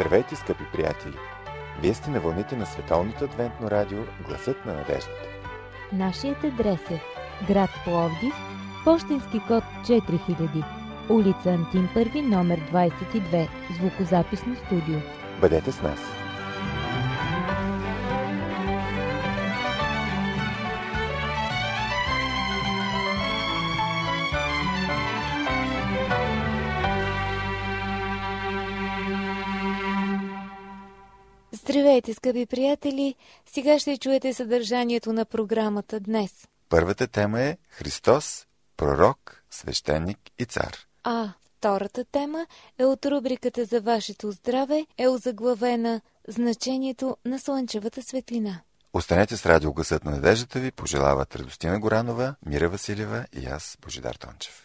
Здравейте, скъпи приятели! Вие сте на вълните на Световното адвентно радио Гласът на надеждата. Нашият адрес е град Пловдив, пощенски код 4000, улица Антим Първи, номер 22, звукозаписно студио. Бъдете с нас! Здравейте, скъпи приятели! Сега ще чуете съдържанието на програмата днес. Първата тема е Христос, пророк, свещеник и цар. А втората тема е от рубриката за вашето здраве, е озаглавена Значението на слънчевата светлина. Останете с радио Гласът на надеждата ви, пожелават Радостина Горанова, Мира Василева и аз, Божидар Тончев.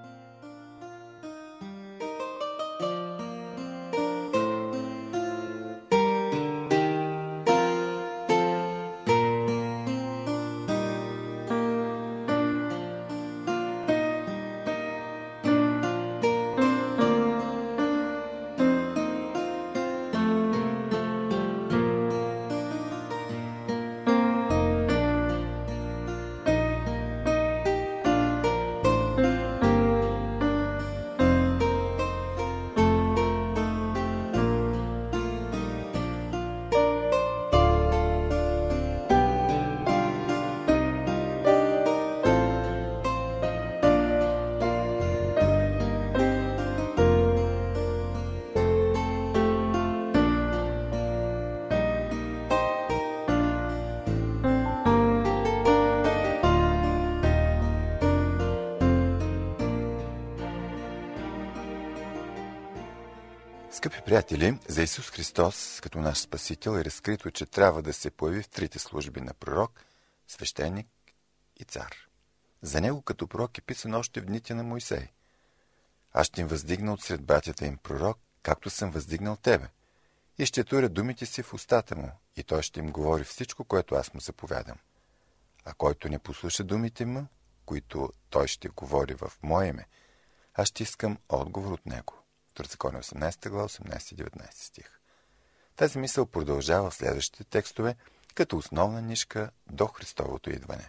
Скъпи приятели, за Исус Христос като наш Спасител е разкрито, че трябва да се появи в трите служби на пророк, свещеник и цар. За него като пророк е писано още в дните на Мойсей. Аз ще им въздигна от сред братята им пророк, както съм въздигнал тебе. И ще туря думите си в устата му, и той ще им говори всичко, което аз му заповядам. А който не послуша думите му, които той ще говори в мое име, аз ще искам отговор от него. Второзаконие 18 глава, 18-19 стих. Тази мисъл продължава в следващите текстове като основна нишка до Христовото идване.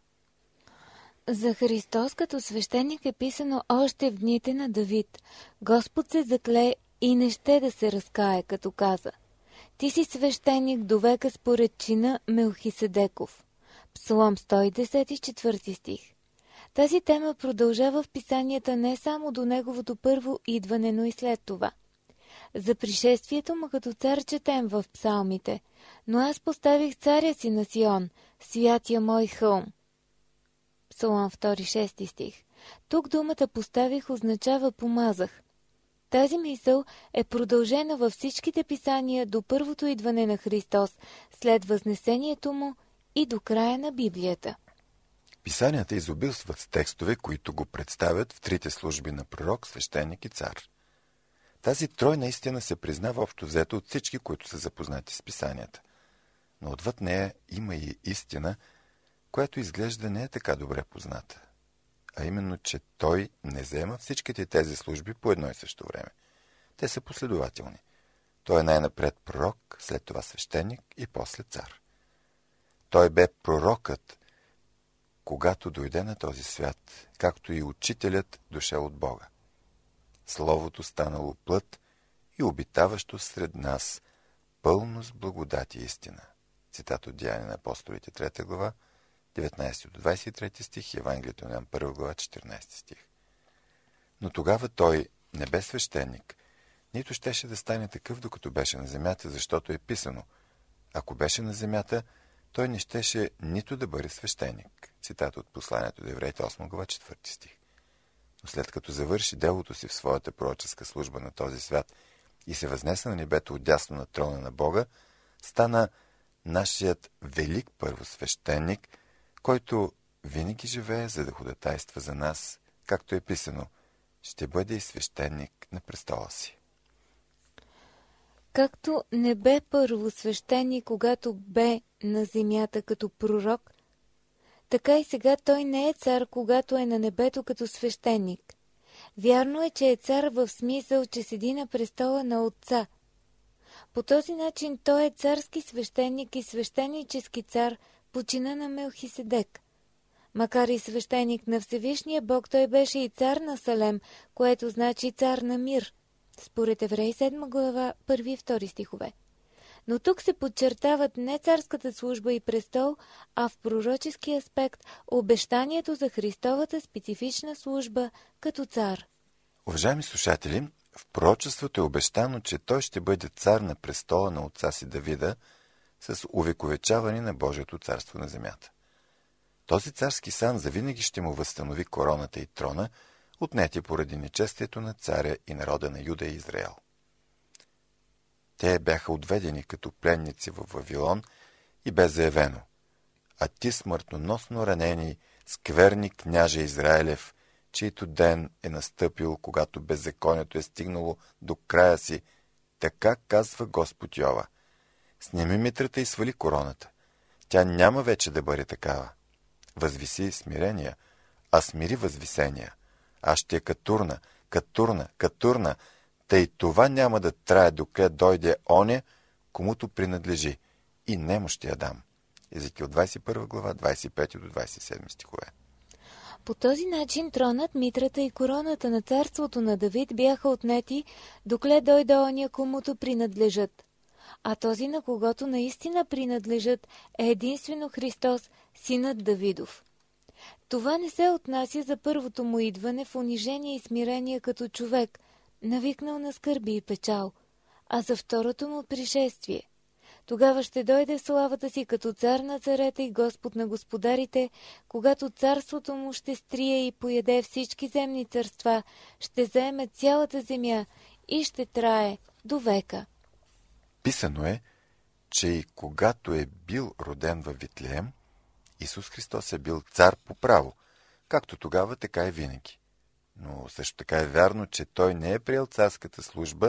За Христос като свещеник е писано още в дните на Давид. Господ се закле и не ще да се разкае, като каза: Ти си свещеник до века според чина Мелхиседеков. Псалом 110, 4 стих. Тази тема продължава в писанията не само до неговото първо идване, но и след това. За пришествието му като цар четем в псалмите: Но аз поставих царя си на Сион, святия мой хълм. Псалом 2, 6 стих. Тук думата поставих означава помазах. Тази мисъл е продължена във всичките писания до първото идване на Христос, след възнесението му и до края на Библията. Писанията изобилстват с текстове, които го представят в трите служби на пророк, свещеник и цар. Тази тройна истина се признава общо взето от всички, които са запознати с писанията. Но отвъд нея има и истина, която изглежда не е така добре позната. А именно, че той не взема всичките тези служби по едно и също време. Те са последователни. Той е най-напред пророк, след това свещеник и после цар. Той бе пророкът, когато дойде на този свят, както и учителят дошъл от Бога. Словото станало плът и обитаващо сред нас, пълно с благодат и истина. Цитат от Деяния на апостолите, 3 глава, 19-23 стих, Евангелието на 1 глава, 14 стих. Но тогава той не бе свещеник, нито щеше да стане такъв, докато беше на земята, защото е писано: ако беше на земята, той не щеше нито да бъде свещеник. Цитат от посланието до Евреите, 8 глава, 4 стих. Но след като завърши делото си в своята пророческа служба на този свят и се възнесе на небето отдясно на трона на Бога, стана нашият велик първосвещеник, който винаги живее, за да ходатайства за нас, както е писано: ще бъде и свещеник на престола си. Както не бе първосвещеник, когато бе на земята като пророк, така и сега той не е цар, когато е на небето като свещеник. Вярно е, че е цар в смисъл, че седи на престола на Отца. По този начин той е царски свещеник и свещенически цар по чина на Мелхиседек. Макар и свещеник на Всевишния Бог, той беше и цар на Салем, което значи цар на мир, според Евреи 7 глава, 1 и 2 стихове. Но тук се подчертават не царската служба и престол, а в пророчески аспект обещанието за Христовата специфична служба като цар. Уважаеми слушатели, в пророчеството е обещано, че той ще бъде цар на престола на отца си Давида с увековечаване на Божието царство на земята. Този царски сан завинаги ще му възстанови короната и трона, отнети поради нечестието на царя и народа на Юда и Израел. Те бяха отведени като пленници в Вавилон и бе заявено: а ти смъртоносно ранени, скверни княже Израилев, чийто ден е настъпил, когато беззаконието е стигнало до края си, така казва Господ Йова: снеми митрата и свали короната. Тя няма вече да бъде такава. Възвиси смирения, а смири възвисения. Аз ще катурна, катурна, катурна, тъй това няма да трае, докле дойде оня, комуто принадлежи, и нему ще я дам. Езекил 21 глава, 25 до 27 стихове. По този начин тронът, митрата и короната на царството на Давид бяха отнети, докле дойде оня, комуто принадлежат. А този, на когото наистина принадлежат, е единствено Христос, синът Давидов. Това не се отнася за първото му идване в унижение и смирение като човек, навикнал на скърби и печал, а за второто му пришествие. Тогава ще дойде в славата си като цар на царете и Господ на господарите, когато царството му ще стрие и поеде всички земни царства, ще заеме цялата земя и ще трае до века. Писано е, че и когато е бил роден във Витлеем, Исус Христос е бил цар по право, както тогава, така и винаги. Но също така е вярно, че той не е приел царската служба,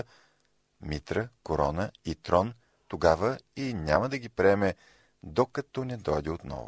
митра, корона и трон тогава и няма да ги приеме, докато не дойде отново.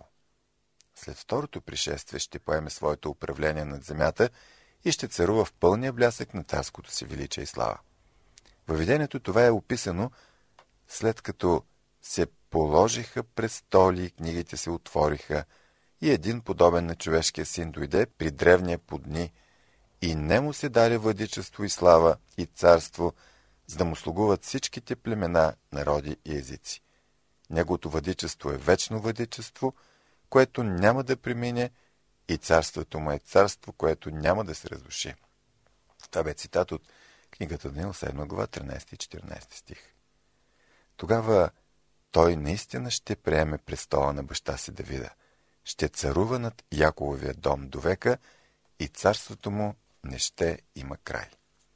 След второто пришествие ще поеме своето управление над земята и ще царува в пълния блясък на царското си величие и слава. Във видението това е описано, след като се положиха престоли и книгите се отвориха, и един подобен на човешкия син дойде при древния по дни, и не му се даде владичество и слава и царство, за да му слугуват всичките племена, народи и езици. Неговото владичество е вечно владичество, което няма да премине, и царството му е царство, което няма да се разруши. Това бе цитат от книгата Даниил 7 глава, 13 и 14 стих. Тогава той наистина ще приеме престола на баща си Давида, ще царува над Якововия дом до века и царството му не ще има край.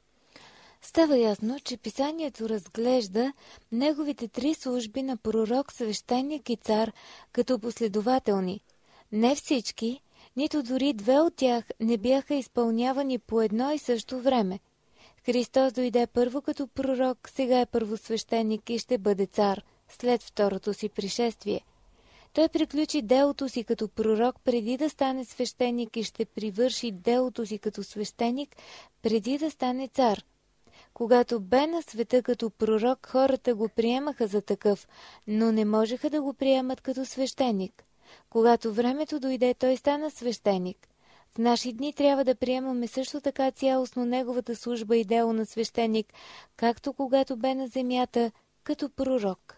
Става ясно, че писанието разглежда неговите три служби на пророк, свещеник и цар като последователни. Не всички, нито дори две от тях не бяха изпълнявани по едно и също време. Христос дойде първо като пророк, сега е първосвещеник и ще бъде цар след второто си пришествие. Той приключи делото си като пророк преди да стане свещеник и ще привърши делото си като свещеник преди да стане цар. Когато бе на света като пророк, хората го приемаха за такъв, но не можеха да го приемат като свещеник. Когато времето дойде, той стана свещеник. В наши дни трябва да приемаме също така цялостно неговата служба и дело на свещеник, както когато бе на земята като пророк.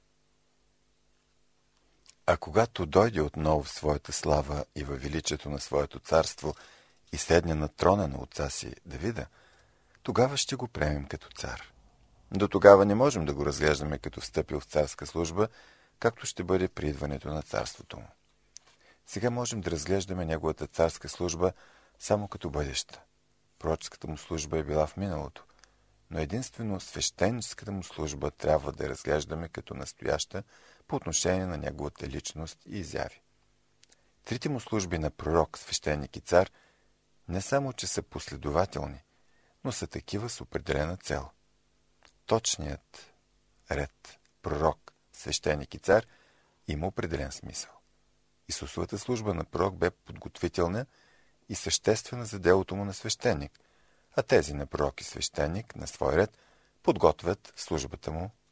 А когато дойде отново в своята слава и във величието на своето царство и седне на трона на отца си Давида, тогава ще го приемем като цар. До тогава не можем да го разглеждаме като встъпил в царска служба, както ще бъде при идването на царството му. Сега можем да разглеждаме неговата царска служба само като бъдеща. Пророческата му служба е била в миналото, но единствено свещеническата му служба трябва да я разглеждаме като настояща по отношение на неговата личност и изяви. Трите му служби на пророк, свещеник и цар не само, че са последователни, но са такива с определена цел. Точният ред пророк, свещеник и цар има определен смисъл. Исусовата служба на пророк бе подготвителна и съществена за делото му на свещеник, а тези на пророк и свещеник на свой ред подготвят службата му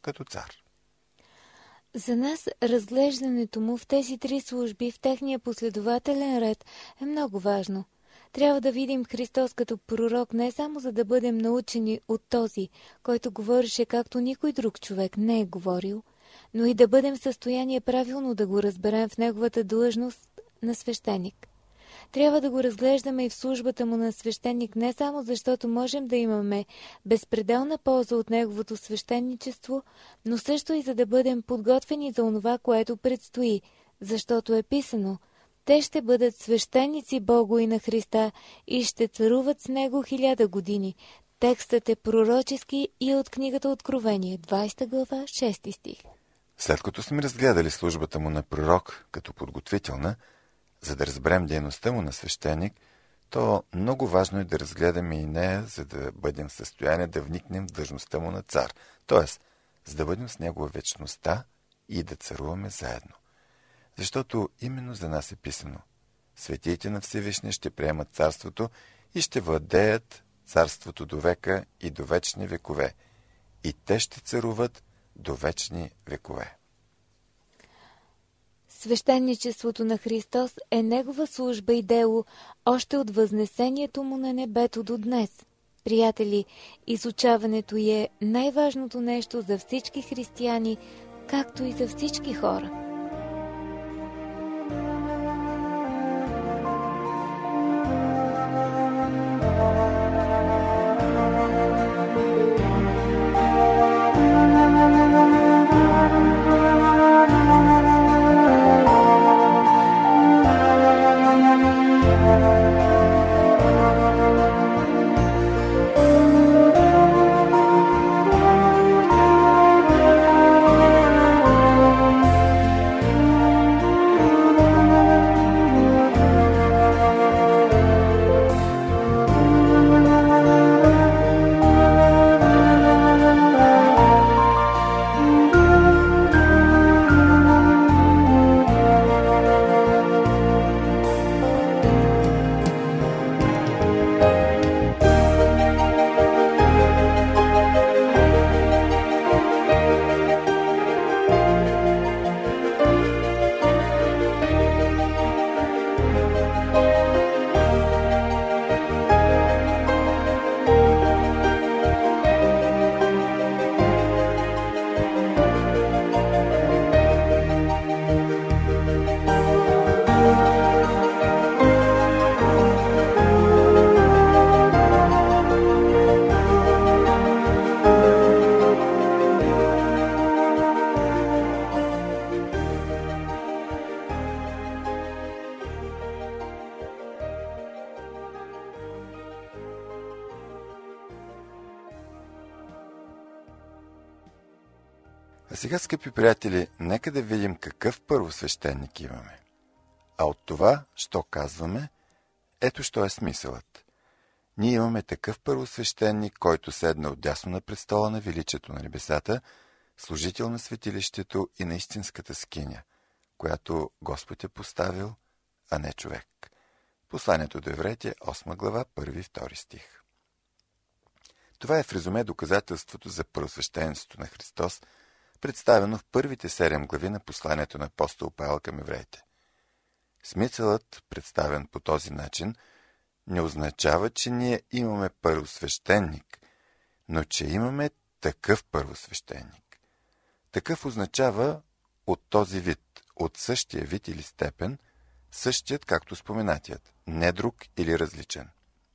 като цар. За нас разглеждането му в тези три служби в техния последователен ред е много важно. Трябва да видим Христос като пророк не само за да бъдем научени от този, който говореше както никой друг човек не е говорил, но и да бъдем в състояние правилно да го разберем в неговата длъжност на свещеник. Трябва да го разглеждаме и в службата му на свещеник не само защото можем да имаме безпределна полза от неговото свещеничество, но също и за да бъдем подготвени за онова, което предстои, защото е писано: те ще бъдат свещеници Богу и на Христа и ще царуват с него 1000 години. Текстът е пророчески и от книгата Откровение, 20 глава, 6 стих. След като сме разгледали службата му на пророк като подготвителна, за да разберем дейността му на свещеник, то много важно е да разгледаме и нея, за да бъдем в състояние да вникнем в длъжността му на цар, т.е. за да бъдем с негова вечността и да царуваме заедно. Защото именно за нас е писано: светиите на Всевишния ще приемат царството и ще владеят царството до века и до вечни векове, и те ще царуват до вечни векове. Свещеничеството на Христос е негова служба и дело още от възнесението му на небето до днес. Приятели, изучаването й е най-важното нещо за всички християни, както и за всички хора. А сега, скъпи приятели, нека да видим какъв първосвещеник имаме. А от това, що казваме, ето що е смисълът. Ние имаме такъв първосвещеник, който седна отдясно на престола на величието на небесата, служител на светилището и на истинската скиня, която Господ е поставил, а не човек. Посланието до евреите, 8 глава, 1 и 2 стих. Това е в резюме доказателството за първосвещенството на Христос, представено в първите 7 глави на посланието на апостол Павел към евреите. Смисълът, представен по този начин, не означава, че ние имаме първосвещеник, но че имаме такъв първосвещеник. Такъв означава от този вид, от същия вид или степен, същият както споменатият, не друг или различен.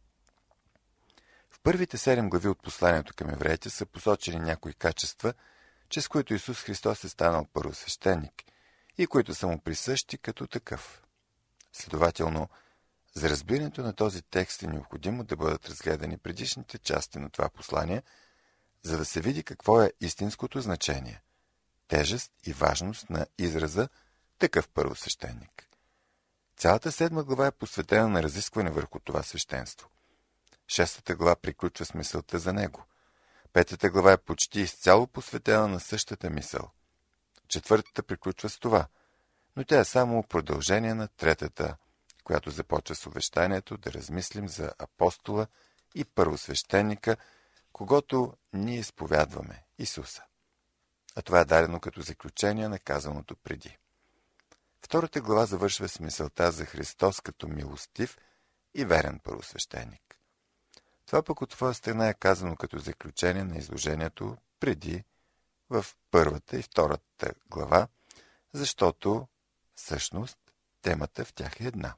В първите 7 глави от посланието към евреите са посочени някои качества, чрез които Исус Христос е станал първосвещеник и които са му присъщи като такъв. Следователно, за разбирането на този текст е необходимо да бъдат разгледани предишните части на това послание, за да се види какво е истинското значение, тежест и важност на израза такъв първосвещеник. Цялата 7 глава е посветена на разискване върху това свещенство. 6 глава приключва с мисълта за него. 5 глава е почти изцяло посветена на същата мисъл. 4 приключва с това, но тя е само продължение на 3, която започва с увещанието да размислим за апостола и първосвещеника, когото ние изповядваме, Исуса. а това е дадено като заключение на казаното преди. Втората глава завършва с мисълта за Христос като милостив и верен първосвещеник. Това пък от своя страна е казано като заключение на изложението преди в първата и втората глава, защото всъщност темата в тях е една.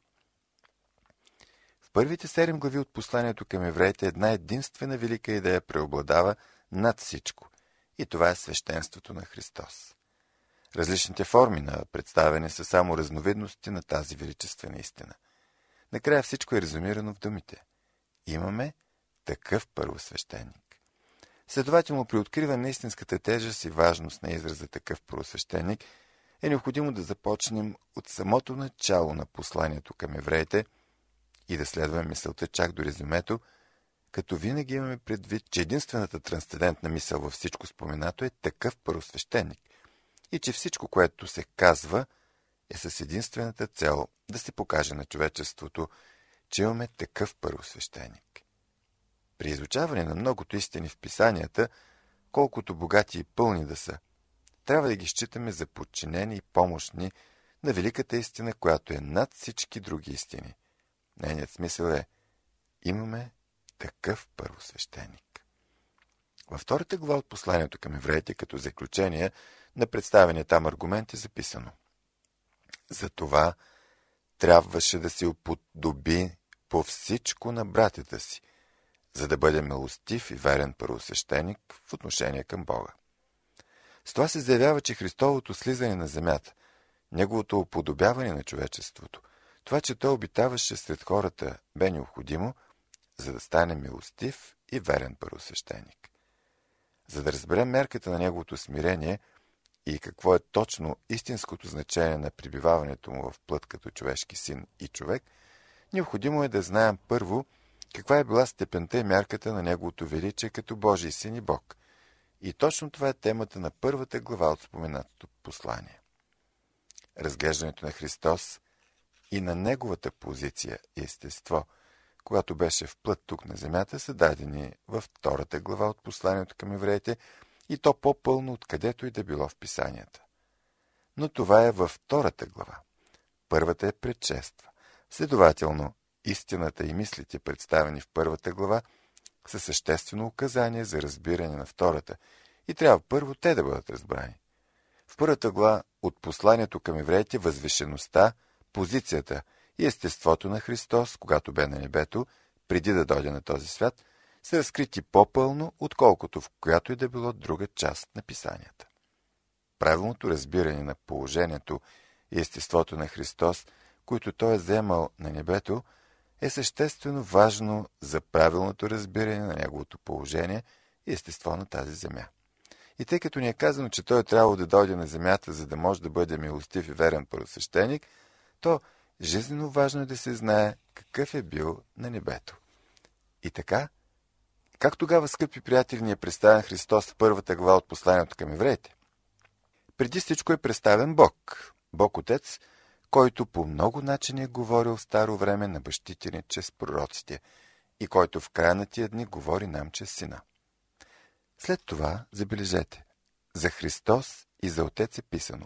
В първите 7 глави от посланието към евреите една единствена велика идея преобладава над всичко, и това е свещенството на Христос. Различните форми на представяне са само разновидности на тази величествена истина. Накрая всичко е резюмирано в думите: имаме такъв първосвещеник. Следователно, при откриване на истинската тежест и важност на израза такъв първосвещеник е необходимо да започнем от самото начало на посланието към евреите и да следваме мисълта чак до резюмето, като винаги имаме предвид, че единствената трансцендентна мисъл във всичко споменато е такъв първосвещеник и че всичко, което се казва, е с единствената цел да се покаже на човечеството, че имаме такъв първосвещеник. При изучаване на многото истини в писанията, колкото богати и пълни да са, трябва да ги считаме за подчинени и помощни на великата истина, която е над всички други истини. Нейният смисъл е: имаме такъв първосвещеник. Във втората глава от посланието към евреите, като заключение на представения там аргумент, е записано: затова трябваше да се уподоби по всичко на братята си, за да бъде милостив и верен първосвещеник в отношение към Бога. С това се заявява, че Христовото слизане на земята, неговото уподобяване на човечеството, това, че той обитаваше сред хората, бе необходимо, за да стане милостив и верен първосвещеник. За да разберем мерката на неговото смирение и какво е точно истинското значение на пребиваването му в плът като човешки син и човек, необходимо е да знаем първо каква е била степента и мярката на неговото величие като Божий син и Бог. И точно това е темата на първата глава от споменатото послание. Разглеждането на Христос и на неговата позиция и естество, когато беше в плът тук на земята, са дадени във втората глава от посланието към евреите, и то по-пълно откъдето и да било в писанията. Но това е във втората глава. Първата е предшества. Следователно, истината и мислите, представени в първата глава, са съществено указание за разбиране на втората и трябва първо те да бъдат разбрани. В първата глава от посланието към евреите възвишеността, позицията и естеството на Христос, когато бе на небето, преди да дойде на този свят, са разкрити по-пълно, отколкото в която и да било друга част на писанията. Правилното разбиране на положението и естеството на Христос, които той е вземал на небето, е съществено важно за правилното разбиране на неговото положение и естество на тази земя. И тъй като ни е казано, че той е трябвало да дойде на земята, за да може да бъде милостив и верен първосвещеник, то жизнено важно е да се знае какъв е бил на небето. И така, как тогава, скъпи приятели, ни е представен Христос в първата глава от посланието към евреите? Преди всичко е представен Бог, Бог Отец, който по много начини е говорил в старо време на бащите ни чрез пророците и който в края на тия дни говори нам чрез Сина. След това, забележете, за Христос и за Отец е писано: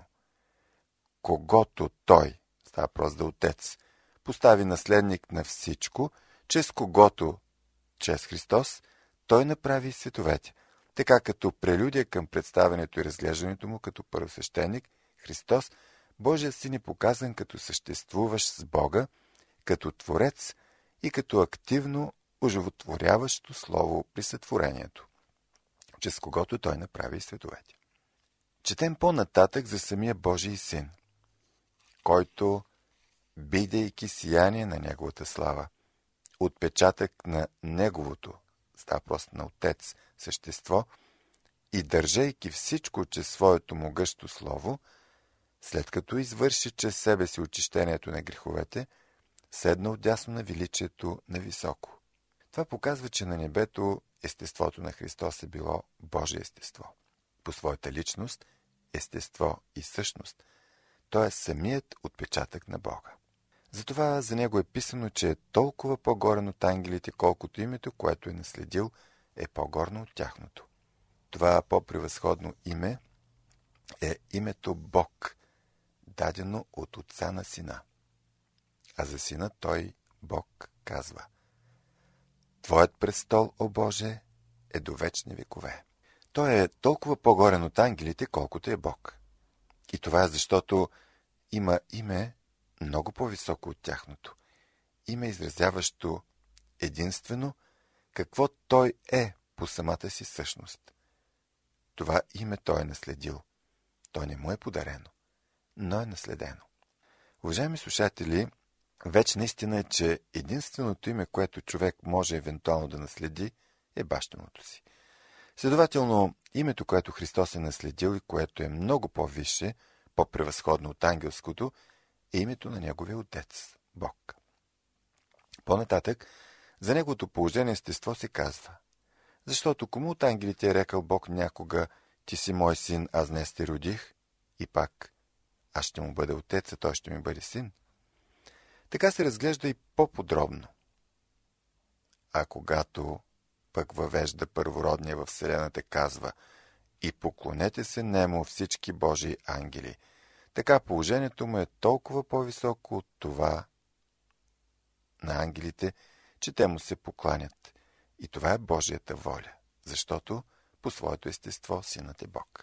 когото Той, става въпрос за Отец, постави наследник на всичко, чрез когото, чрез Христос, Той направи световете. Така като прелюдия към представянето и разглеждането му като първосвещеник, Христос, Божият син, е показан като съществуващ с Бога, като Творец и като активно оживотворяващо слово при сътворението, чрез когото той направи световете. Четем по-нататък за самия Божий син, който, бидейки сияние на неговата слава, отпечатък на неговото, става просто на Отец, същество, и държейки всичко чрез своето могъщо слово, след като извърши чрез себе си очищението на греховете, седна отдясно на величието на високо. Това показва, че на небето естеството на Христос е било Божие естество. По своята личност, естество и същност, той е самият отпечатък на Бога. Затова за него е писано, че е толкова по-горен от ангелите, колкото името, което е наследил, е по-горно от тяхното. Това по-превъзходно име е името Бог, дадено от Отца на Сина. А за Сина той, Бог, казва: Твоят престол, о Боже, е до вечни векове. Той е толкова по-горен от ангелите, колкото е Бог. И това е защото има име много по-високо от тяхното. Име, изразяващо единствено какво той е по самата си същност. Това име той е наследил. То не му е подарено, но е наследено. Уважаеми слушатели, вечна истина е, че единственото име, което човек може евентуално да наследи, е бащиното си. Следователно, името, което Христос е наследил и което е много по-висше, по-превъзходно от ангелското, е името на неговия Отец, Бог. По-нататък, за неговото положение естество се казва: защото кому от ангелите е рекал Бог някога: ти си мой син, аз днес те родих, и пак аз ще му бъда отец, а той ще ми бъде син. Така се разглежда и по-подробно. А когато пък въвежда първородния във вселената, казва: и поклонете се нему всички Божии ангели. Така положението му е толкова по-високо от това на ангелите, че те му се покланят. И това е Божията воля, защото по своето естество Синът е Бог.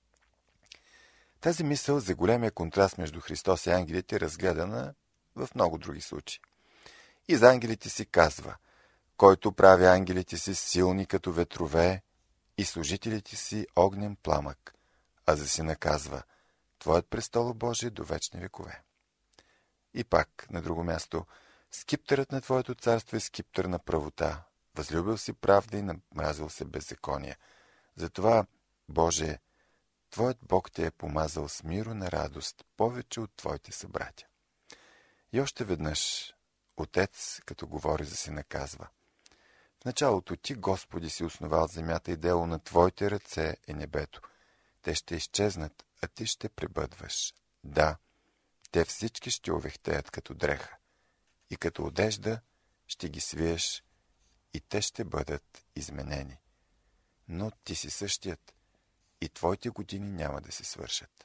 Тази мисъл за големия контраст между Христос и ангелите е разгледана в много други случаи. И за ангелите си казва: който прави ангелите си силни като ветрове и служителите си огнен пламък. А за Сина казва: Твоят престол, Боже, до вечни векове. И пак, на друго място: скиптърът на Твоето царство е скиптър на правота. Възлюбил си правда и намразил се беззаконие. Затова, Боже, Твоят Бог те е помазал с миро на радост, повече от Твоите събратя. И още веднъж Отец, като говори за Сина, казва: в началото Ти, Господи, си основал земята и дело на Твоите ръце е небето. Те ще изчезнат, а Ти ще пребъдваш. Да, те всички ще увехтеят като дреха, и като одежда ще ги свиеш, и те ще бъдат изменени. Но Ти си същият, и Твоите години няма да се свършат.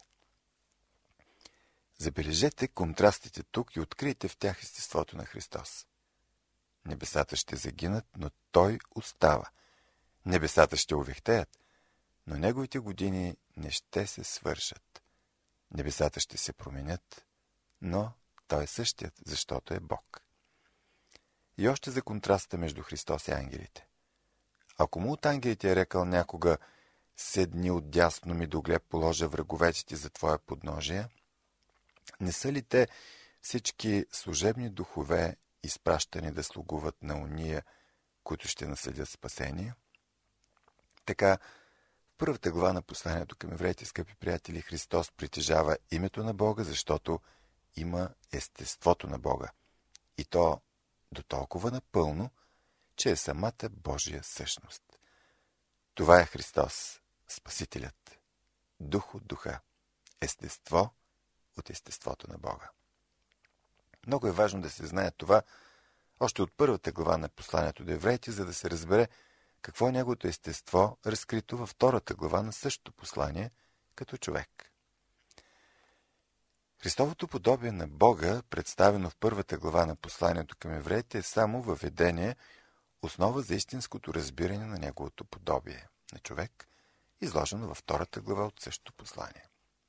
Забележете контрастите тук и открийте в тях естеството на Христос. Небесата ще загинат, но Той остава. Небесата ще увехтеят, но Неговите години не ще се свършат. Небесата ще се променят, но Той е същият, защото е Бог. И още за контраста между Христос и ангелите. Ако му от ангелите е рекал някога: седни отдясно ми, доглед положа враговете ти за Твоя подножие, не са ли те всички служебни духове, изпращани да слугуват на уния, които ще наследят спасение? Така, в първата глава на посланието към евреите, скъпи приятели, Христос притежава името на Бога, защото има естеството на Бога. И то до толкова напълно, че е самата Божия същност. Това е Христос, Спасителят. Дух от духа. Естество от естеството на Бога. Много е важно да се знае това още от първата глава на посланието до евреите, за да се разбере какво е неговото естество, разкрито във втората глава на същото послание, като човек. Христовото подобие на Бога, представено в първата глава на посланието към евреите, е само въведение, основа за истинското разбиране на неговото подобие на човек, изложено във втората глава от същото послание.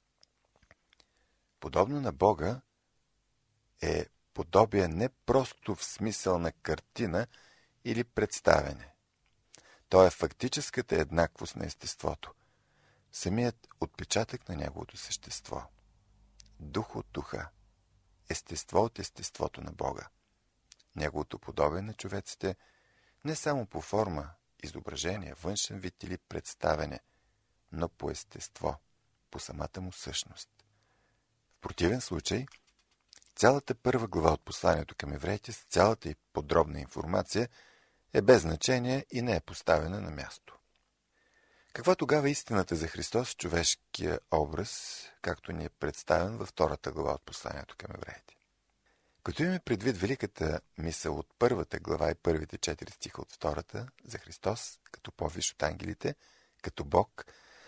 Подобно на Бога е подобие не просто в смисъл на картина или представяне. То е фактическата еднаквост на естеството, самият отпечатък на неговото същество. Дух от духа, естество от естеството на Бога. Неговото подобие на човеците не само по форма, изображение, външен вид или представяне, но по естество, по самата му същност. В противен случай, цялата първа глава от посланието към евреите с цялата и подробна информация е без значение и не е поставена на място. Каква тогава е истината за Христос в човешкия образ, както ни е представен във втората глава от посланието към евреите? Като имаме предвид великата мисъл от първата глава и първите 4 стиха от втората за Христос, като по-висш от ангелите, като Бог,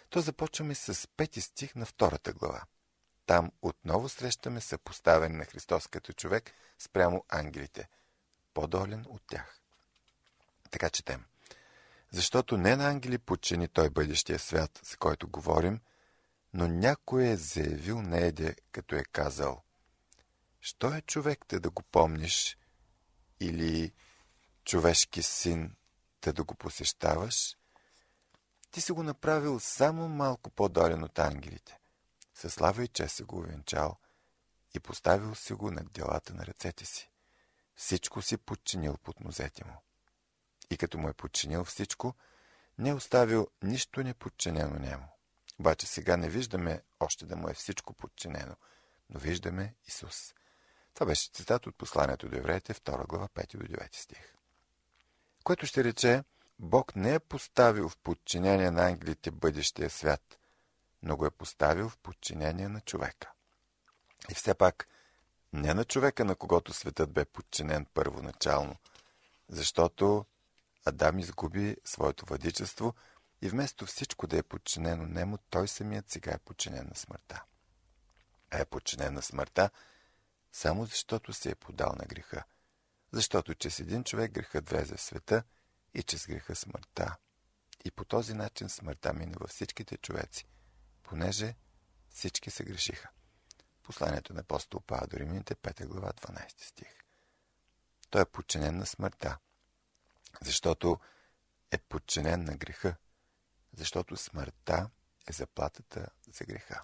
то започваме с 5 стих на 2 глава. Там отново срещаме съпоставяне на Христос като човек спрямо ангелите, по-долен от тях. Така четем. Защото не на ангели подчини той бъдещия свят, за който говорим, но някой е заявил нееде, като е казал: що е човек те да го помниш, или човешки син те да го посещаваш? Ти си го направил само малко по-долен от ангелите. Със слава и чест си го увенчал и поставил си го над делата на ръцете си. Всичко си подчинил под нозете му. И като му е подчинил всичко, не е оставил нищо неподчинено нему. Обаче сега не виждаме още да му е всичко подчинено, но виждаме Исус. Това беше цитат от посланието до евреите, 2 глава, 5 до 9 стих. Което ще рече, Бог не е поставил в подчинение на ангелите бъдещия свят, но го е поставил в подчинение на човека. И все пак не на човека, на когото светът бе подчинен първоначално, защото Адам изгуби своето владичество и вместо всичко да е подчинено нему, той самият сега е подчинен на смъртта. А е подчинен на смъртта само защото се е подал на греха. Защото чрез един човек грехът влезе в света и чрез греха смъртта. И по този начин смъртта мина във всичките човеци, понеже всички се грешиха. Посланието на апостол Павел до Римляните, 5 глава, 12 стих. Той е подчинен на смъртта, защото е подчинен на греха, защото смъртта е заплатата за греха.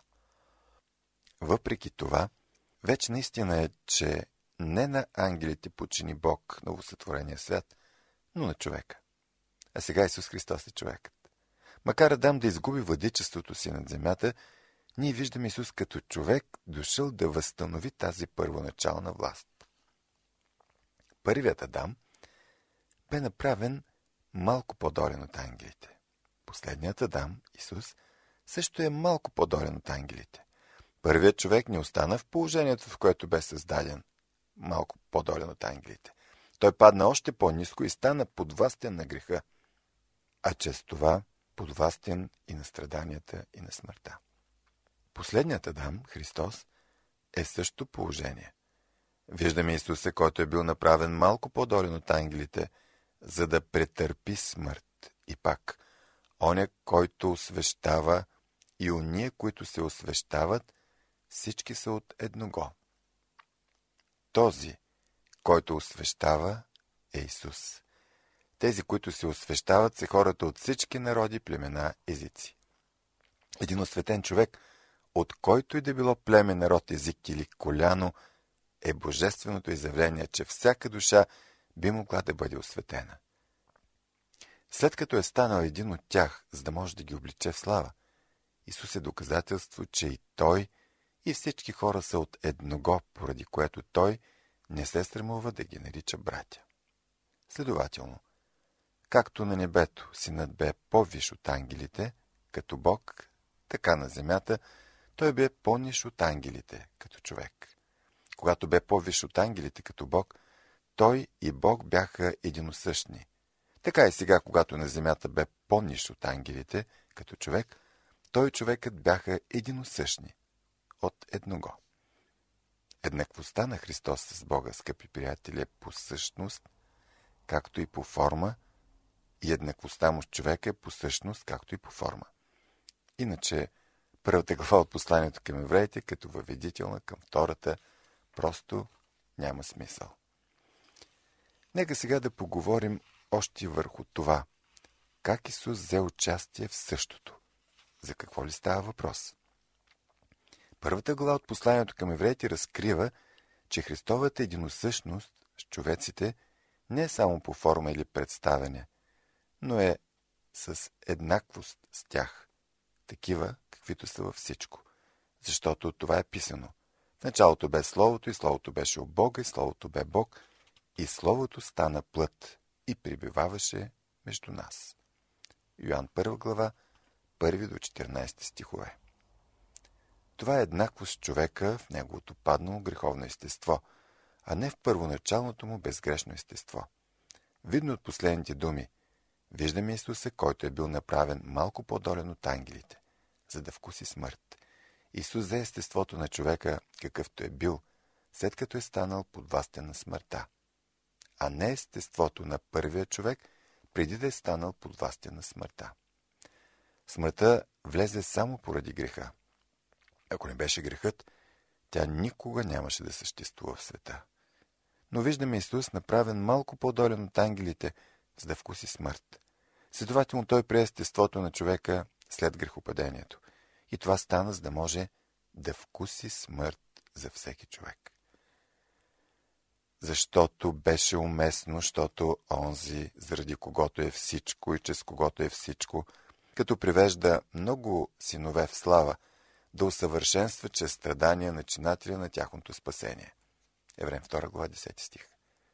Въпреки това, вечна истина е, че не на ангелите подчини Бог новосътворения свят, но на човека. А сега Исус Христос е човекът. Макар Адам да изгуби владичеството си над земята, ние виждаме Исус като човек, дошъл да възстанови тази първоначална власт. Първият Адам бе направен малко по-долен от ангелите. Последният Адам, Исус, също е малко по-долен от ангелите. Първият човек не остана в положението, в което бе създаден, малко по-долен от ангелите. Той падна още по-ниско и стана подвластен на греха, а чрез това подвластен и на страданията и на смъртта. Последният Адам, Христос, е в същото положение. Виждаме Исуса, който е бил направен малко по-долен от ангелите, за да претърпи смърт. И пак, оня, който освещава, и ония, които се освещават, всички са от едного. Този, който освещава, е Исус. Тези, които се освещават, са хората от всички народи, племена, езици. Един осветен човек, от който и да било племе, народ, език или коляно, е божественото изявление, че всяка душа би могла да бъде осветена. След като е станал един от тях, за да може да ги обличе в слава, Исус е доказателство, че и Той, и всички хора са от едного, поради което Той не се срамува да ги нарича братя. Следователно, както на небето Синът бе по-виш от ангелите, като Бог, така на земята Той бе по-ниш от ангелите, като човек. Когато бе по-виш от ангелите, като Бог, Той и Бог бяха единосъщни. Така и сега, когато на земята бе по-ниш от ангелите, като човек, Той и човекът бяха единосъщни, от едного. Еднаквостта на Христос с Бога, скъпи приятели, е по същност, както и по форма, и еднаквостта му с човека е по същност, както и по форма. Иначе, първата глава от посланието към евреите, като въведителна към втората, просто няма смисъл. Нека сега да поговорим още върху това, как Исус взе участие в същото. За какво ли става въпрос? Първата глава от посланието към евреите разкрива, че Христовата единосъщност с човеците не е само по форма или представяне, но е с еднаквост с тях, такива, каквито са във всичко. Защото това е писано. В началото бе Словото, и Словото беше у Бога, и Словото бе Бог, и Словото стана плът и пребиваваше между нас. Йоан 1 глава, 1 до 14 стихове. Това е еднакво с човека в неговото паднало греховно естество, а не в първоначалното му безгрешно естество. Видно от последните думи, виждаме Исуса, който е бил направен малко по-долен от ангелите. за да вкуси смърт. Исус взе естеството на човека, какъвто е бил, след като е станал подвластен на смъртта, а не естеството на първия човек, преди да е станал подвластен на смъртта. Смъртта влезе само поради греха. Ако не беше грехът, тя никога нямаше да съществува в света. Но виждаме Исус направен малко по-долен от ангелите, за да вкуси смърт. Следователно той прие естеството на човека след грехопадението. И това стана, за да може да вкуси смърт за всеки човек. Защото беше уместно, защото онзи, заради когото е всичко и чрез когото е всичко, като привежда много синове в слава, да усъвършенства чрез страдания начинателя на тяхното спасение. Евреям 2 глава 10 стих.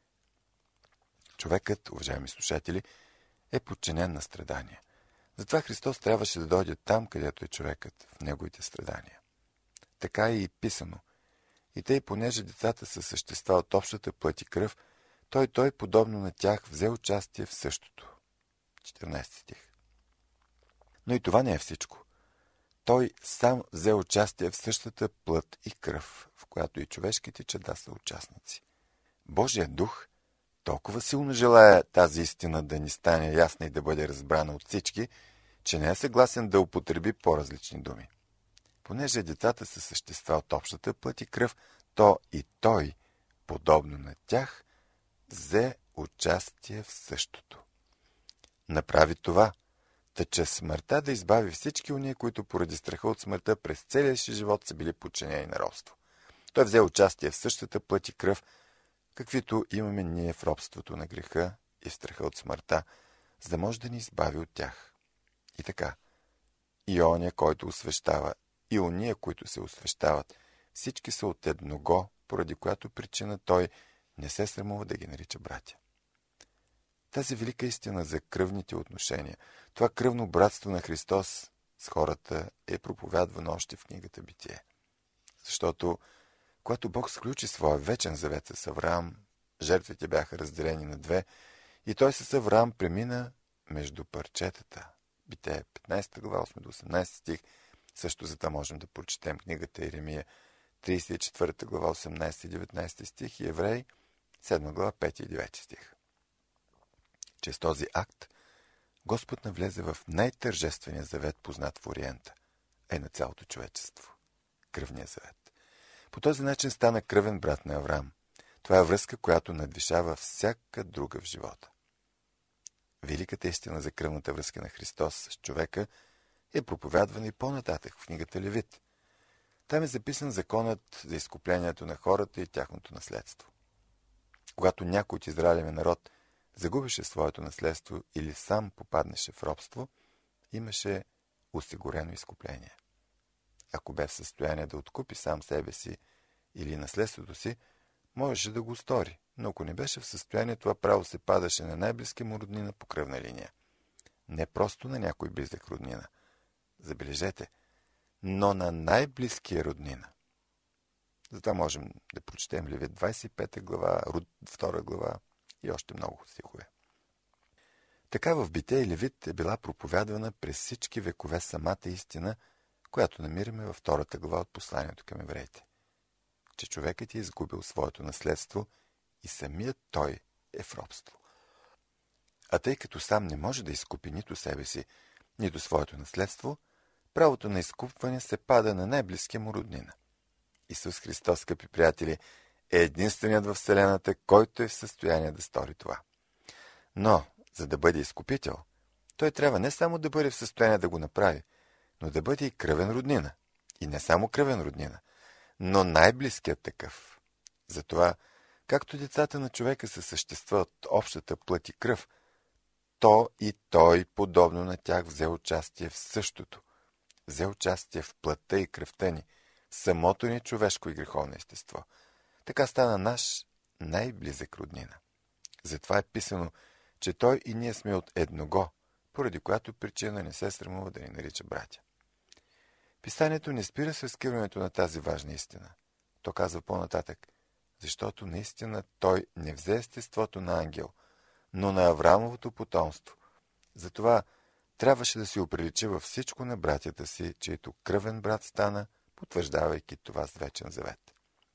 Човекът, уважаеми слушатели, е подчинен на страдания. Затова Христос трябваше да дойде там, където е човекът, в неговите страдания. Така е и писано. И тъй, понеже децата са същества от общата плът и кръв, той, подобно на тях, взе участие в същото. 14 стих. Но и това не е всичко. Той сам взе участие в същата плът и кръв, в която и човешките чада са участници. Божият дух толкова силно желая тази истина да ни стане ясна и да бъде разбрана от всички, че не е съгласен да употреби по-различни думи. Понеже децата са същества от общата плът и кръв, то и той, подобно на тях, взе участие в същото. Направи това, та чрез смъртта да избави всички уния, които поради страха от смъртта през целия си живот са били подчинени на робство. Той взе участие в същата плът и кръв, каквито имаме ние в робството на греха и в страха от смъртта, за да може да ни избави от тях. И така, и оня, който освещава, и ония, които се освещават, всички са от едного, поради която причина той не се срамува да ги нарича братя. Тази велика истина за кръвните отношения, това кръвно братство на Христос с хората е проповядвано още в книгата Битие. Защото, когато Бог сключи своя вечен завет с Авраам, жертвите бяха разделени на две и той с Авраам премина между парчетата. Битие 15 глава 8-18 стих, също за да можем да прочетем книгата Иеремия 34 глава 18-19 стих и Евреи 7 глава 5 и 9 стих. Чрез този акт Господ навлезе в най-тържествения завет, познат в Ориента, на цялото човечество – кръвния завет. По този начин стана кръвен брат на Авраам. Това е връзка, която надвишава всяка друга в живота. Великата истина за кръвната връзка на Христос с човека е проповядвана и по-нататък в книгата Левит. Там е записан законът за изкуплението на хората и тяхното наследство. Когато някой от израелевия народ загубеше своето наследство или сам попаднеше в робство, имаше осигурено изкупление. Ако бе в състояние да откупи сам себе си или наследството си, можеше да го стори, но ако не беше в състояние, това право се падаше на най-близки му роднина по кръвна линия. Не просто на някой близък роднина. Забележете, но на най-близкия роднина. Затова можем да прочетем Левит 25 глава, Руд 2 глава и още много стихове. Така в Битие и Левит е била проповядвана през всички векове самата истина, която намираме във 2 глава от посланието към евреите. Че човекът е изгубил своето наследство и самият той е в робство. А тъй като сам не може да изкупи нито себе си, нито своето наследство, правото на изкупване се пада на най-близкия му роднина. Исус Христос, скъпи приятели, е единственият във Вселената, който е в състояние да стори това. Но, за да бъде изкупител, той трябва не само да бъде в състояние да го направи, но да бъде и кръвен роднина. И не само кръвен роднина, но най-близкият такъв. Затова, както децата на човека са същества от общата плът и кръв, то и той, подобно на тях, взе участие в същото. Взе участие в плътта и кръвта ни, самото ни човешко и греховно естество. Така стана наш най-близък роднина. Затова е писано, че той и ние сме от едного, поради която причина не се срамува да ни нарича братя. Писанието не спира с разкриването на тази важна истина. То казва по-нататък, защото наистина той не взе естеството на ангел, но на Авраамовото потомство. Затова трябваше да се оприлича във всичко на братята си, чието кръвен брат стана, потвърждавайки това с вечен завет.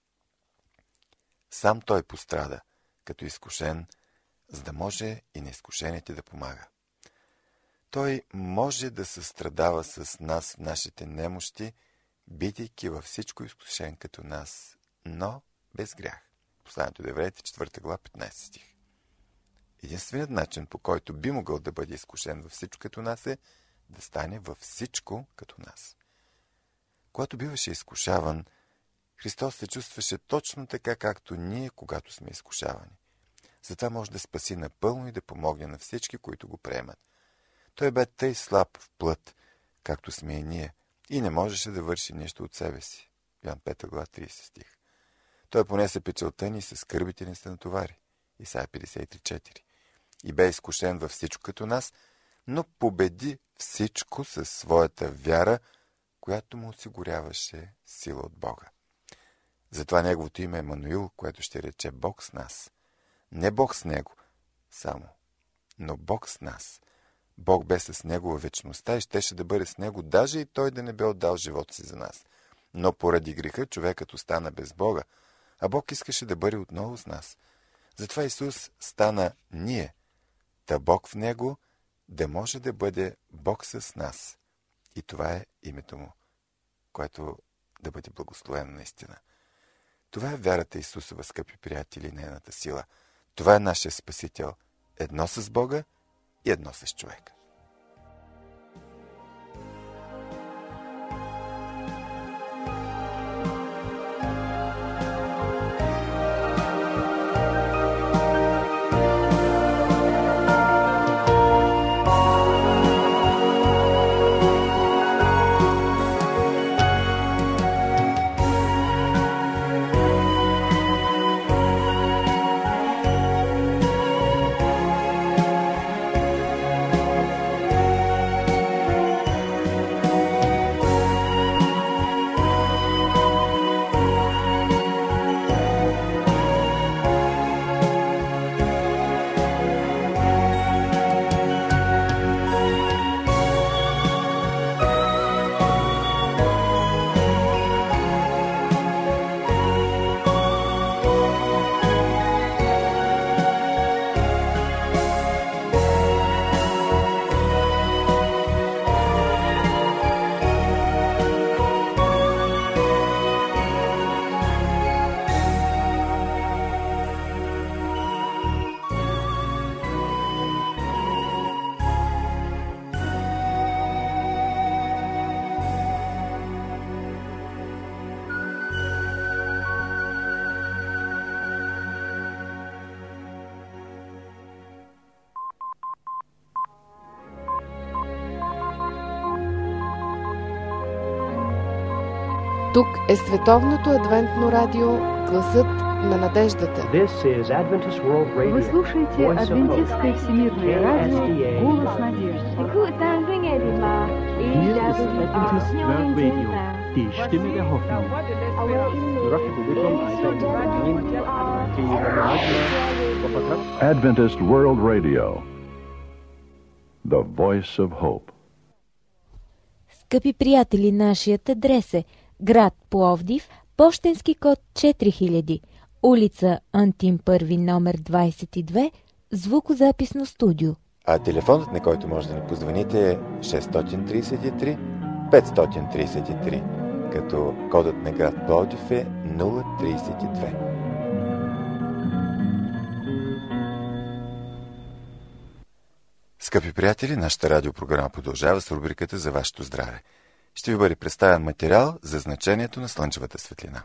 Сам той пострада, като изкушен, за да може и на изкушените да помага. Той може да състрадава с нас в нашите немощи, бидейки във всичко изкушен като нас, но без грях. Посланието до Евреите, 4 глава, 15 стих. Единственият начин, по който би могъл да бъде изкушен във всичко като нас, е да стане във всичко като нас. Когато биваше изкушаван, Христос се чувстваше точно така, както ние, когато сме изкушавани. Затова може да спаси напълно и да помогне на всички, които го приемат. Той бе тъй слаб в плът, както сме и ние, и не можеше да върши нищо от себе си. Йоан 5 глава, 30 стих. Той понесе печалта ни с скърбите ни се натовари. Исаия 53:4. И бе изкушен във всичко като нас, но победи всичко със своята вяра, която му осигуряваше сила от Бога. Затова неговото име е Емануил, което ще рече Бог с нас. Не Бог с него само, но Бог с нас. Бог бе с него във вечността и щеше да бъде с него, даже и той да не бе отдал живота си за нас. Но поради греха човекът остана без Бога, а Бог искаше да бъде отново с нас. Затова Исус стана ние, та Бог в него да може да бъде Бог с нас. И това е името му, което да бъде благословено наистина. Това е вярата Исусова, скъпи приятели, нейната сила. Това е нашия Спасител. Едно с Бога и едно с човека. Тук е Световното адвентно радио Гласът на надеждата. Вы слушаете Адвентистское всемирное радио Голос надежды. Die Stimme der Hoffnung. Adventist World Radio, the voice of hope. Скъпи приятели, нашият адрес е град Пловдив, пощенски код 4000, улица Антим Първи, номер 22, звукозаписно студио. А телефонът, на който може да ни позвоните, е 633 533, като кодът на град Пловдив е 032. Скъпи приятели, нашата радиопрограма продължава с рубриката за вашето здраве. Ще ви бъде представен материал за значението на слънчевата светлина.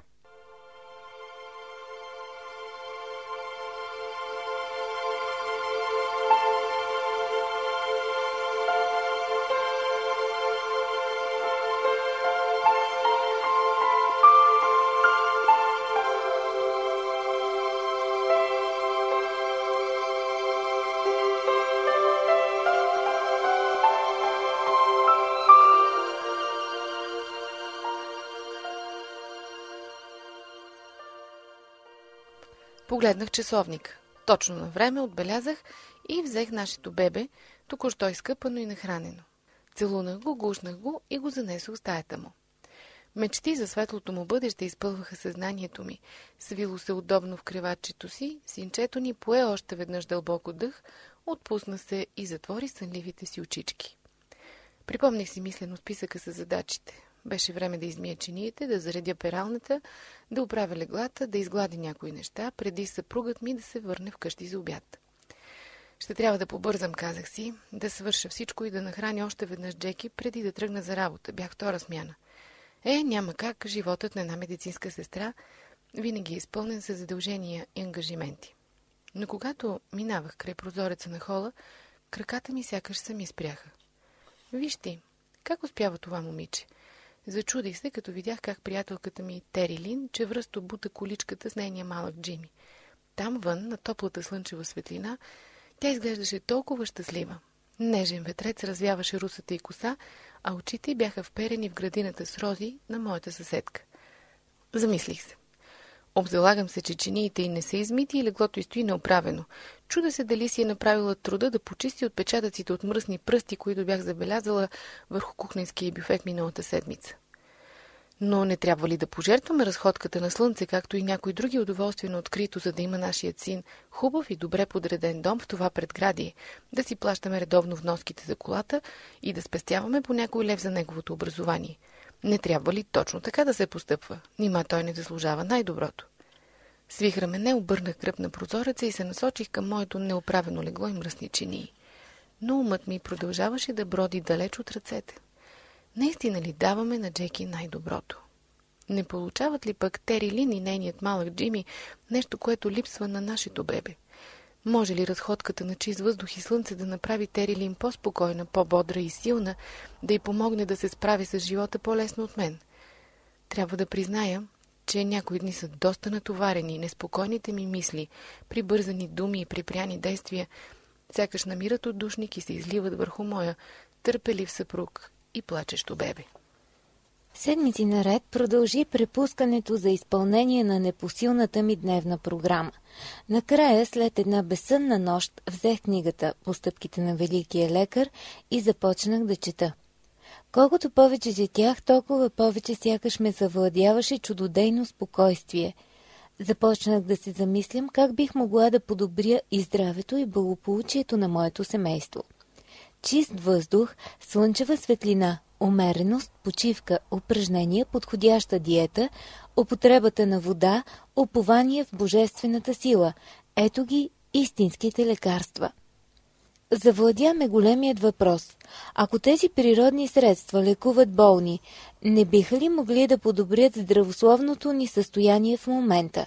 Погледнах часовник. Точно на време отбелязах и взех нашето бебе, току-що изкъпано и нахранено. Изцелунах го, гушнах го и го занесох в стаята му. Мечти за светлото му бъдеще изпълваха съзнанието ми. Свило се удобно в креватчето си, синчето ни пое още веднъж дълбоко дъх, отпусна се и затвори сънливите си очички. Припомних си мислено списъка с задачите. Беше време да измия чиниите, да заредя пералната, да оправя леглата, да изглади някои неща, преди съпругът ми да се върне вкъщи за обяд. Ще трябва да побързам, казах си, да свърша всичко и да нахраня още веднъж Джеки, преди да тръгна за работа. Бях втора смяна. Няма как, животът на една медицинска сестра винаги е изпълнен с задължения и ангажименти. Но когато минавах край прозореца на хола, краката ми сякаш сами спряха. Виж ти, как успява това момиче? Зачудих се, като видях как приятелката ми Тери Лин чевръсто бута количката с нейния малък Джими. Там вън, на топлата слънчева светлина, тя изглеждаше толкова щастлива. Нежен ветрец развяваше русата й коса, а очите й бяха вперени в градината с рози на моята съседка. Замислих се. Обзалагам се, че чиниите й не са измити и леглото й стои неоправено. Чуда се дали си е направила труда да почисти отпечатъците от мръсни пръсти, които бях забелязала върху кухненския бюфет миналата седмица. Но не трябва ли да пожертваме разходката на слънце, както и някои други удоволствия на открито, за да има нашият син хубав и добре подреден дом в това предградие, да си плащаме редовно вноските за колата и да спестяваме по някой лев за неговото образование? Не трябва ли точно така да се постъпва? Нима той не заслужава най-доброто. Свих рамене, обърнах гръб на прозореца и се насочих към моето неоправено легло и мръсни чинии. Но умът ми продължаваше да броди далеч от ръцете. Наистина ли даваме на Джеки най-доброто? Не получават ли пък Тери Лин и нейният малък Джими нещо, което липсва на нашето бебе? Може ли разходката на чист въздух и слънце да направи Тери Лин по-спокойна, по-бодра и силна, да й помогне да се справи с живота по-лесно от мен? Трябва да призная, че някои дни са доста натоварени и неспокойните ми мисли, прибързани думи и припряни действия, сякаш намират отдушник и се изливат върху моя търпелив съпруг и плачещо бебе. Седмици наред продължи препускането за изпълнение на непосилната ми дневна програма. Накрая, след една безсънна нощ, взех книгата "Постъпките на великия лекар" и започнах да чета. Колкото повече четях, толкова повече сякаш ме завладяваше чудодейно спокойствие. Започнах да се замислям как бих могла да подобря и здравето и благополучието на моето семейство. Чист въздух, слънчева светлина, умереност, почивка, упражнения, подходяща диета, употребата на вода, упование в божествената сила. Ето ги истинските лекарства. Завладя ме големият въпрос. Ако тези природни средства лекуват болни, не биха ли могли да подобрят здравословното ни състояние в момента?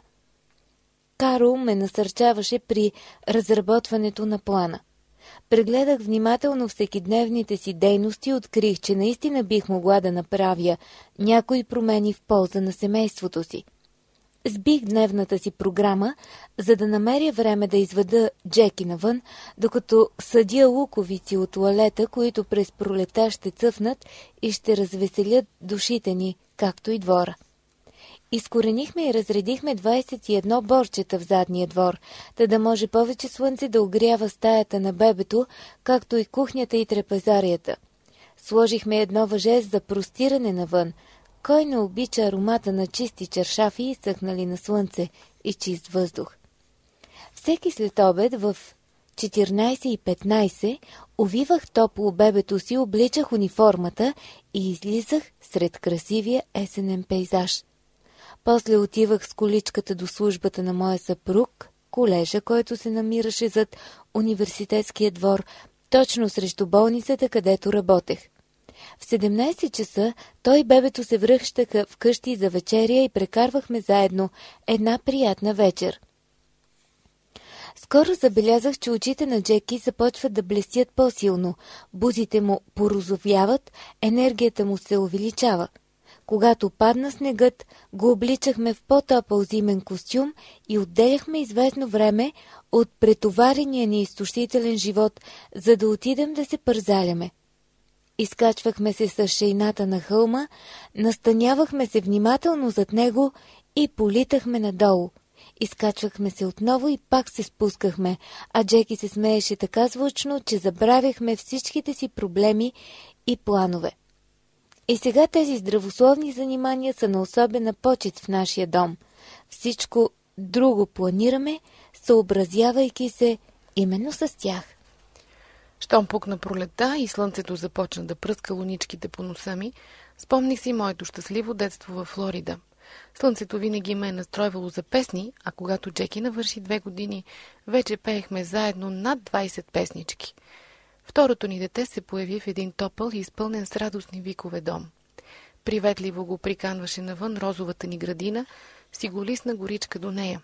Карл ме насърчаваше при разработването на плана. Прегледах внимателно всекидневните си дейности и открих, че наистина бих могла да направя някои промени в полза на семейството си. Сбих дневната си програма, за да намеря време да изведа Джеки навън, докато съдя луковици от тоалета, които през пролета ще цъфнат и ще развеселят душите ни, както и двора. Изкоренихме и разредихме 21 борчета в задния двор, да може повече слънце да огрява стаята на бебето, както и кухнята и трапезарията. Сложихме едно въже за простиране навън. Кой не обича аромата на чисти чаршафи, изсъхнали на слънце и чист въздух? Всеки следобед в 14:15 увивах топло бебето си, обличах униформата и излизах сред красивия есенен пейзаж. После отивах с количката до службата на моя съпруг, колежа, който се намираше зад университетския двор, точно срещу болницата, където работех. В 17 часа той и бебето се връщаха вкъщи за вечеря и прекарвахме заедно една приятна вечер. Скоро забелязах, че очите на Джеки започват да блестят по-силно, бузите му порозовяват, енергията му се увеличава. Когато падна снегът, го обличахме в по-топъл зимен костюм и отделяхме известно време от претоварения ни изтощителен живот, за да отидем да се пързаляме. Изкачвахме се с шейната на хълма, настанявахме се внимателно зад него и политахме надолу. Изкачвахме се отново и пак се спускахме, а Джеки се смееше така звучно, че забравяхме всичките си проблеми и планове. И сега тези здравословни занимания са на особена почет в нашия дом. Всичко друго планираме, съобразявайки се именно с тях. Щом пукна пролетта и слънцето започна да пръска луничките по носа ми, спомних си моето щастливо детство във Флорида. Слънцето винаги ме е настройвало за песни, а когато Джеки навърши 2 години, вече пеехме заедно над 20 песнички. Второто ни дете се появи в един топъл и изпълнен с радостни викове дом. Приветливо го приканваше навън розовата ни градина, си го лисна горичка до нея.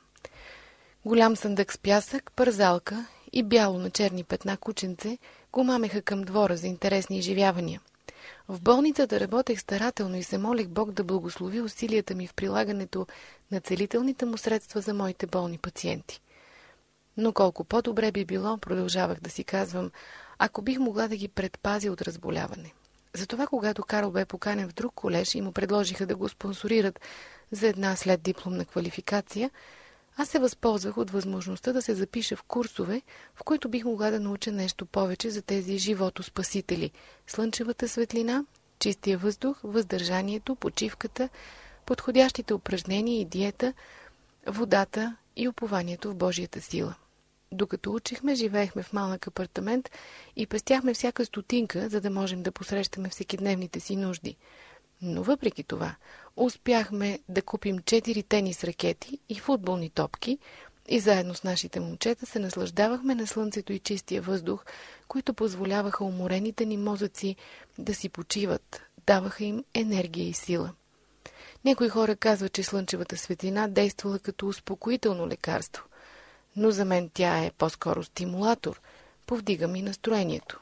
Голям съндък с пясък, пързалка и бяло на черни петна кученце го мамеха към двора за интересни изживявания. В болницата работех старателно и се молех Бог да благослови усилията ми в прилагането на целителните му средства за моите болни пациенти. Но колко по-добре би било, продължавах да си казвам, ако бих могла да ги предпазя от разболяване. Затова, когато Карл бе поканен в друг колеж и му предложиха да го спонсорират за една следдипломна квалификация, аз се възползвах от възможността да се запиша в курсове, в които бих могла да науча нещо повече за тези животоспасители – слънчевата светлина, чистия въздух, въздържанието, почивката, подходящите упражнения и диета, водата и упованието в Божията сила. Докато учихме, живеехме в малък апартамент и пестяхме всяка стотинка, за да можем да посрещаме всекидневните си нужди. Но въпреки това, успяхме да купим 4 тенис ракети и футболни топки и заедно с нашите момчета се наслаждавахме на слънцето и чистия въздух, които позволяваха уморените ни мозъци да си почиват, даваха им енергия и сила. Някои хора казват, че слънчевата светлина действала като успокоително лекарство, но за мен тя е по-скоро стимулатор, повдига ми настроението.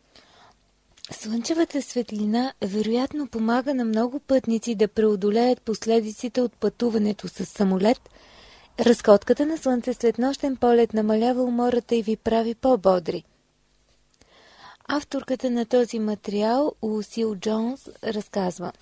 Слънчевата светлина вероятно помага на много пътници да преодолеят последиците от пътуването с самолет. Разходката на слънце след нощен полет намалява умората и ви прави по-бодри. Авторката на този материал, Лусил Джонс, разказва: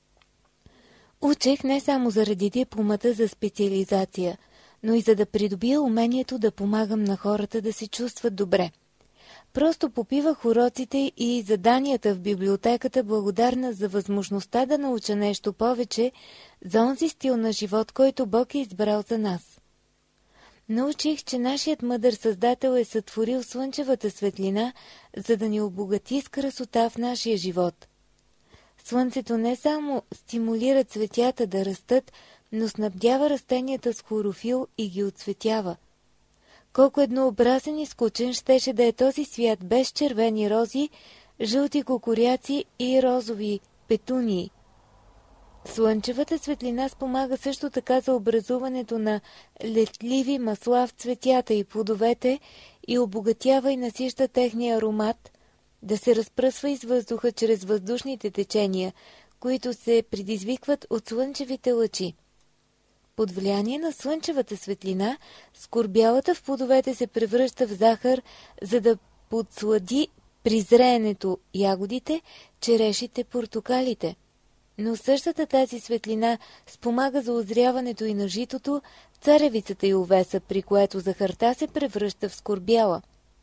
Учех не само заради дипломата за специализация, но и за да придобия умението да помагам на хората да се чувстват добре. Просто попивах уроците и заданията в библиотеката, благодарна за възможността да науча нещо повече за онзи стил на живот, който Бог е избрал за нас. Научих, че нашият мъдър Създател е сътворил слънчевата светлина, за да ни обогати с красота в нашия живот. Слънцето не само стимулира цветята да растат, но снабдява растенията с хлорофил и ги отцветява. Колко еднообразен и скучен щеше да е този свят без червени рози, жълти кукуряци и розови петунии. Слънчевата светлина спомага също така за образуването на летливи масла в цветята и плодовете и обогатява и насища техния аромат, да се разпръсва из въздуха чрез въздушните течения, които се предизвикват от слънчевите лъчи. Под влияние на слънчевата светлина, скорбялата в плодовете се превръща в захар, за да подслади при зреенето ягодите, черешите, портокалите. Но същата тази светлина спомага за озряването и на житото, царевицата и овеса, при което захарта се превръща в скорбяла.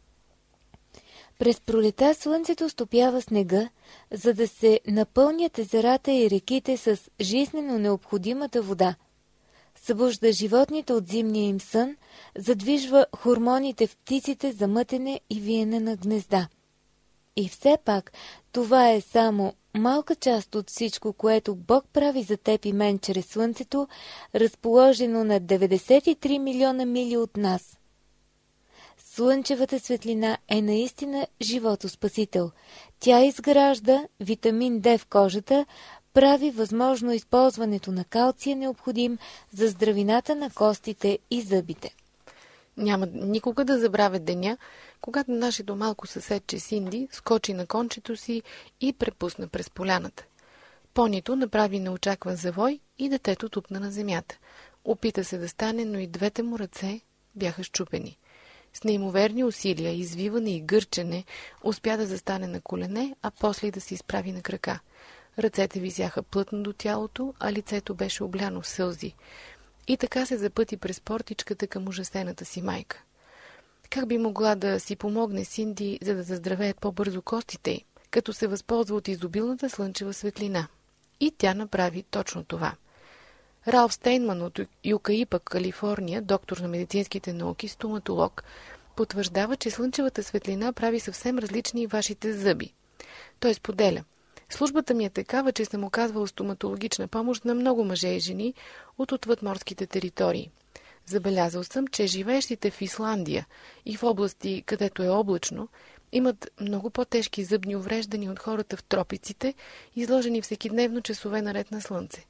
През пролета слънцето стопява снега, за да се напълнят езерата и реките с жизнено необходимата вода. Събужда животните от зимния им сън, задвижва хормоните в птиците за мътене и виене на гнезда. И все пак, това е само малка част от всичко, което Бог прави за теб и мен чрез слънцето, разположено на 93 милиона мили от нас. Слънчевата светлина е наистина животоспасител. Тя изгражда витамин D в кожата, прави възможно използването на калция, необходим за здравината на костите и зъбите. Няма никога да забравя деня, когато нашето малко съседче Синди скочи на кончето си и препусна през поляната. Понито направи неочакван завой и детето тупна на земята. Опита се да стане, но и двете му ръце бяха счупени. С неимоверни усилия, извиване и гърчене успя да застане на колене, а после да се изправи на крака. Ръцете висяха плътно до тялото, а лицето беше обляно в сълзи. и така се запъти през портичката към ужасената си майка. Как би могла да си помогне Синди, за да заздравеят по-бързо костите й, като се възползва от изобилната слънчева светлина? И тя направи точно това. Ралф Стейнман от Юкаипа, Калифорния, доктор на медицинските науки, стоматолог, потвърждава, че слънчевата светлина прави съвсем различни вашите зъби. Той споделя: службата ми е такава, че съм оказвал стоматологична помощ на много мъже и жени от отвъдморските територии. Забелязал съм, че живеещите в Исландия и в области, където е облачно, имат много по-тежки зъбни увреждания от хората в тропиците, изложени всекидневно часове наред на слънце.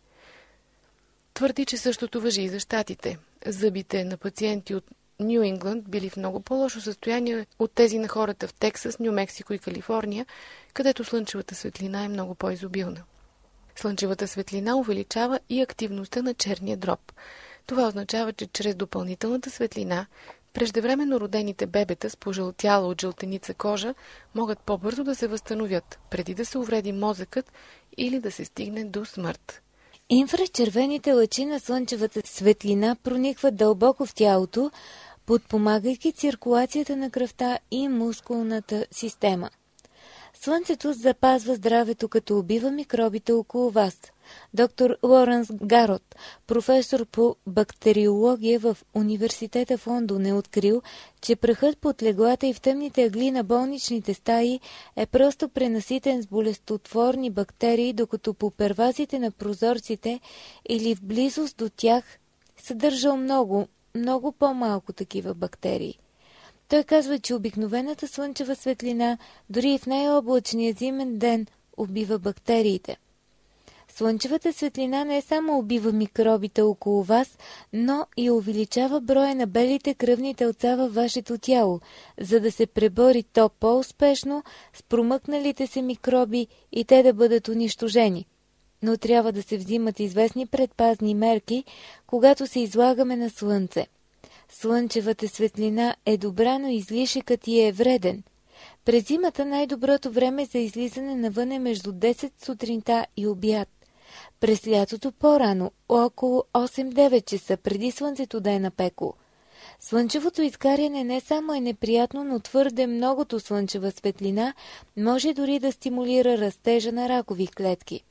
Твърди, че същото важи и за щатите. Зъбите на пациенти от Ню Ингланд били в много по-лошо състояние от тези на хората в Тексас, Ню Мексико и Калифорния, където слънчевата светлина е много по-изобилна. Слънчевата светлина увеличава и активността на черния дроб. Това означава, че чрез допълнителната светлина преждевременно родените бебета с пожълтяла от жълтеница кожа могат по-бързо да се възстановят, преди да се увреди мозъкът или да се стигне до смърт. Инфрачервените лъчи на слънчевата светлина проникват дълбоко в тялото, подпомагайки циркулацията на кръвта и мускулната система. Слънцето запазва здравето, като убива микробите около вас. Доктор Лоренс Гарот, професор по бактериология в университета в Лондон, е открил, че прахът под леглата и в тъмните ъгли на болничните стаи е просто пренаситен с болестотворни бактерии, докато по первазите на прозорците или в близост до тях съдържал много по-малко такива бактерии. Той казва, че обикновената слънчева светлина, дори и в най-облачния зимен ден, убива бактериите. Слънчевата светлина не само убива микробите около вас, но и увеличава броя на белите кръвни телца във вашето тяло, за да се пребори то по-успешно с промъкналите се микроби и те да бъдат унищожени. Но трябва да се взимат известни предпазни мерки, когато се излагаме на слънце. Слънчевата светлина е добра, но излишъкът ѝ е вреден. През зимата най-доброто време за излизане навън е между 10 сутринта и обяд. През лятото по-рано, около 8-9 часа, преди слънцето да е напекло. Слънчевото изгаряне не само е неприятно, но твърде многото слънчева светлина може дори да стимулира растежа на ракови клетки.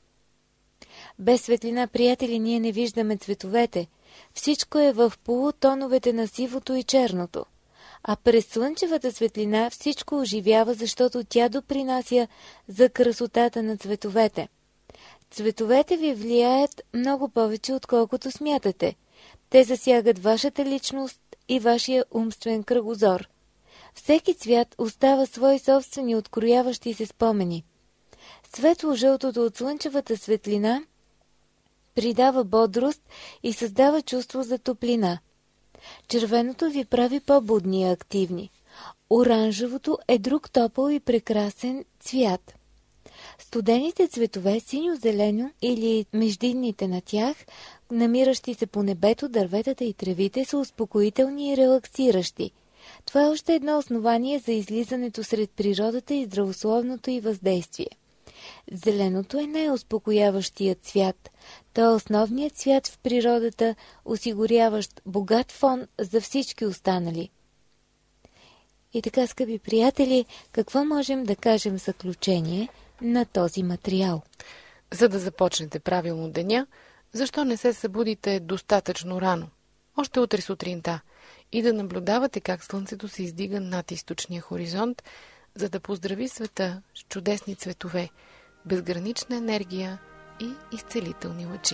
Без светлина, приятели, ние не виждаме цветовете. Всичко е в полутоновете на сивото и черното. А през слънчевата светлина всичко оживява, защото тя допринася за красотата на цветовете. Цветовете ви влияят много повече, отколкото смятате. Те засягат вашата личност и вашия умствен кръгозор. Всеки цвят остава свои собствени открояващи се спомени. Светло-жълтото от слънчевата светлина придава бодрост и създава чувство за топлина. Червеното ви прави по-будни и активни. Оранжевото е друг топъл и прекрасен цвят. Студените цветове, синьо-зелено или междинните на тях, намиращи се по небето, дърветата и тревите, са успокоителни и релаксиращи. Това е още едно основание за излизането сред природата и здравословното й въздействие. Зеленото е най-успокояващият цвят. То е основният цвят в природата, осигуряващ богат фон за всички останали. И така, скъпи приятели, какво можем да кажем в заключение на този материал? За да започнете правилно деня, защо не се събудите достатъчно рано, още утре сутринта, и да наблюдавате как слънцето се издига над източния хоризонт, за да поздрави света с чудесни цветове, безгранична енергия и изцелителни лъчи.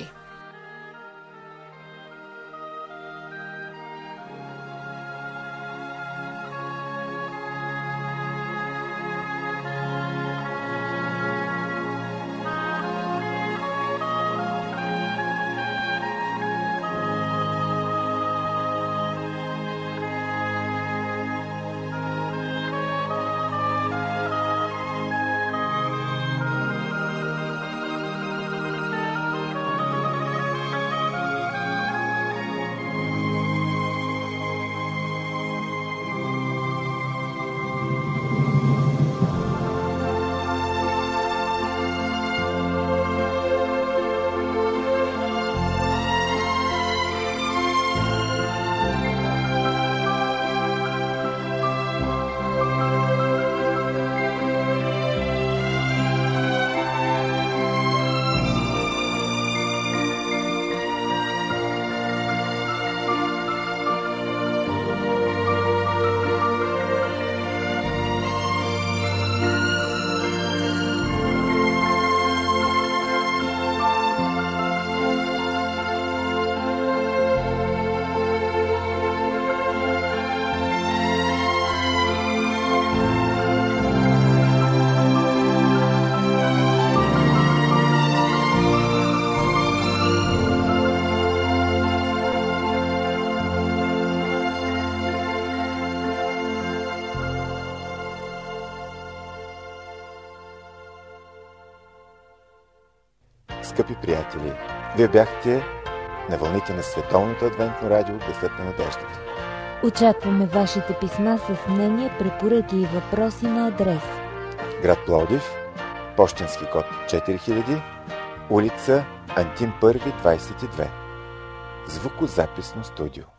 Скъпи приятели, вие бяхте на вълните на Световното адвентно радио Гласът на надеждата. Очакваме вашите писма с мнения, препоръки и въпроси на адрес: град Пловдив, пощенски код 4000, улица Антим 1, 22. Звукозаписно студио.